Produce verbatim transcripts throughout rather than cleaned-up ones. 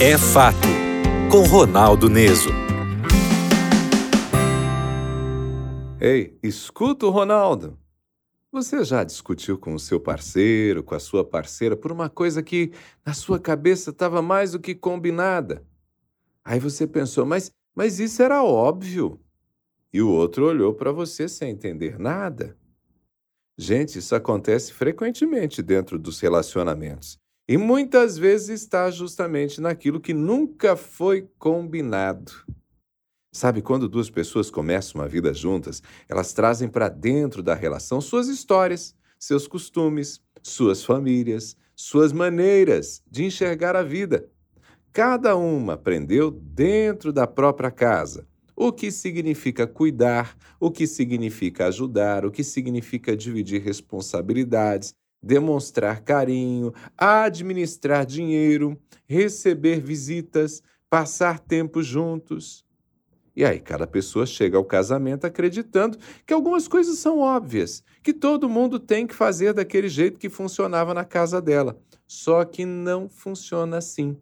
É Fato, com Ronaldo Neso. Ei, escuta o Ronaldo. Você já discutiu com o seu parceiro, com a sua parceira, por uma coisa que na sua cabeça estava mais do que combinada? Aí você pensou, mas, mas isso era óbvio. E o outro olhou para você sem entender nada. Gente, isso acontece frequentemente dentro dos relacionamentos. E muitas vezes está justamente naquilo que nunca foi combinado. Sabe, quando duas pessoas começam uma vida juntas, elas trazem para dentro da relação suas histórias, seus costumes, suas famílias, suas maneiras de enxergar a vida. Cada uma aprendeu dentro da própria casa o que significa cuidar, o que significa ajudar, o que significa dividir responsabilidades, demonstrar carinho, administrar dinheiro, receber visitas, passar tempo juntos. E aí, cada pessoa chega ao casamento acreditando que algumas coisas são óbvias, que todo mundo tem que fazer daquele jeito que funcionava na casa dela. Só que não funciona assim.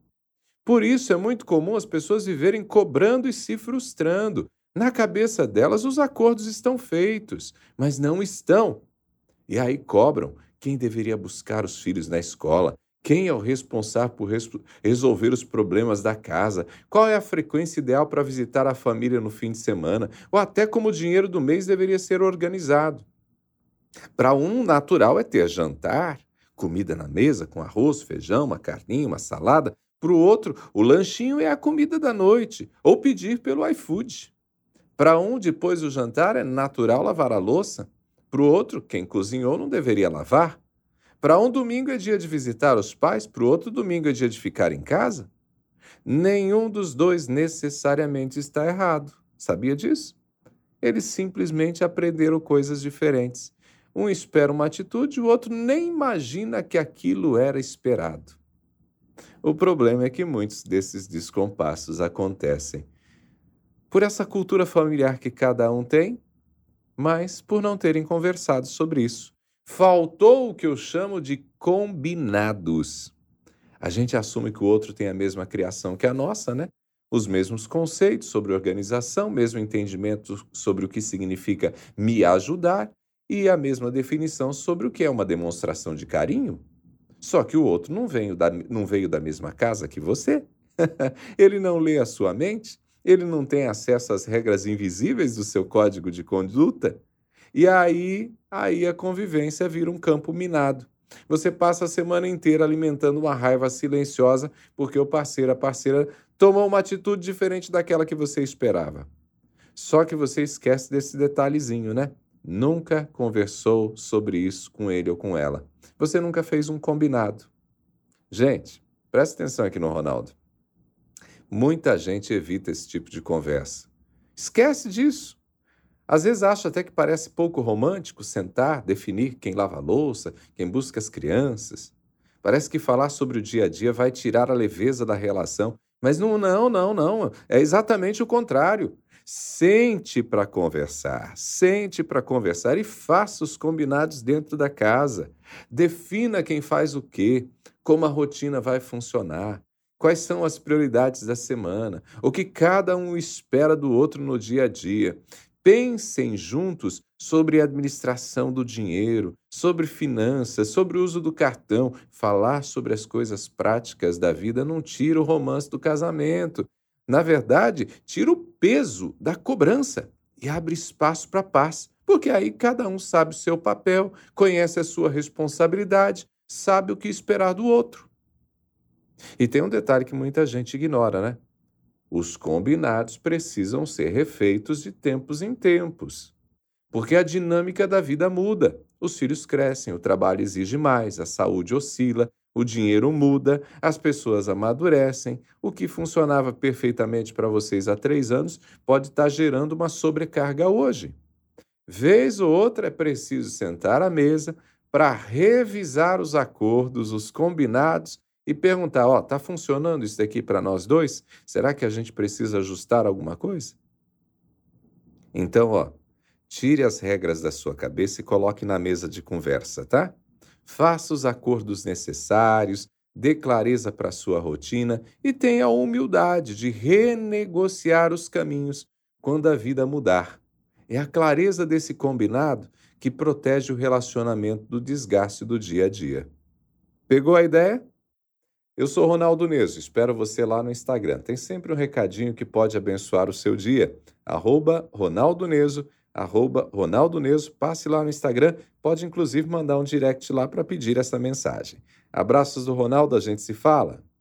Por isso é muito comum as pessoas viverem cobrando e se frustrando. Na cabeça delas, os acordos estão feitos, mas não estão. E aí cobram quem deveria buscar os filhos na escola, quem é o responsável por res- resolver os problemas da casa, qual é a frequência ideal para visitar a família no fim de semana, ou até como o dinheiro do mês deveria ser organizado. Para um, natural é ter jantar, comida na mesa com arroz, feijão, uma carninha, uma salada. Para o outro, o lanchinho é a comida da noite, ou pedir pelo iFood. Para um, depois do jantar, é natural lavar a louça. Para o outro, quem cozinhou não deveria lavar. Para um, domingo é dia de visitar os pais, para o outro, domingo é dia de ficar em casa. Nenhum dos dois necessariamente está errado. Sabia disso? Eles simplesmente aprenderam coisas diferentes. Um espera uma atitude, o outro nem imagina que aquilo era esperado. O problema é que muitos desses descompassos acontecem por essa cultura familiar que cada um tem, mas por não terem conversado sobre isso. Faltou o que eu chamo de combinados. A gente assume que o outro tem a mesma criação que a nossa, né? Os mesmos conceitos sobre organização, mesmo entendimento sobre o que significa me ajudar e a mesma definição sobre o que é uma demonstração de carinho. Só que o outro não veio da, não veio da mesma casa que você. Ele não lê a sua mente, ele não tem acesso às regras invisíveis do seu código de conduta. E aí, aí a convivência vira um campo minado. Você passa a semana inteira alimentando uma raiva silenciosa porque o parceiro, a parceira, tomou uma atitude diferente daquela que você esperava. Só que você esquece desse detalhezinho, né? Nunca conversou sobre isso com ele ou com ela. Você nunca fez um combinado. Gente, presta atenção aqui no Ronaldo. Muita gente evita esse tipo de conversa. Esquece disso. Às vezes acha até que parece pouco romântico sentar, definir quem lava a louça, quem busca as crianças. Parece que falar sobre o dia a dia vai tirar a leveza da relação. Mas não, não, não, não. É exatamente o contrário. Sente para conversar, sente para conversar e faça os combinados dentro da casa. Defina quem faz o quê, como a rotina vai funcionar, quais são as prioridades da semana, o que cada um espera do outro no dia a dia. Pensem juntos sobre a administração do dinheiro, sobre finanças, sobre o uso do cartão. Falar sobre as coisas práticas da vida não tira o romance do casamento. Na verdade, tira o peso da cobrança e abre espaço para a paz, porque aí cada um sabe o seu papel, conhece a sua responsabilidade, sabe o que esperar do outro. E tem um detalhe que muita gente ignora, né? Os combinados precisam ser refeitos de tempos em tempos, porque a dinâmica da vida muda. Os filhos crescem, o trabalho exige mais, a saúde oscila, o dinheiro muda, as pessoas amadurecem. O que funcionava perfeitamente para vocês há três anos pode estar gerando uma sobrecarga hoje. Vez ou outra é preciso sentar à mesa para revisar os acordos, os combinados e perguntar, ó, tá funcionando isso daqui para nós dois? Será que a gente precisa ajustar alguma coisa? Então, ó, tire as regras da sua cabeça e coloque na mesa de conversa, tá? Faça os acordos necessários, dê clareza para a sua rotina e tenha a humildade de renegociar os caminhos quando a vida mudar. É a clareza desse combinado que protege o relacionamento do desgaste do dia a dia. Pegou a ideia? Eu sou Ronaldo Neso, espero você lá no Instagram. Tem sempre um recadinho que pode abençoar o seu dia. Arroba Ronaldo Neso, arroba Ronaldo Neso. Passe lá no Instagram, pode inclusive mandar um direct lá para pedir essa mensagem. Abraços do Ronaldo, a gente se fala.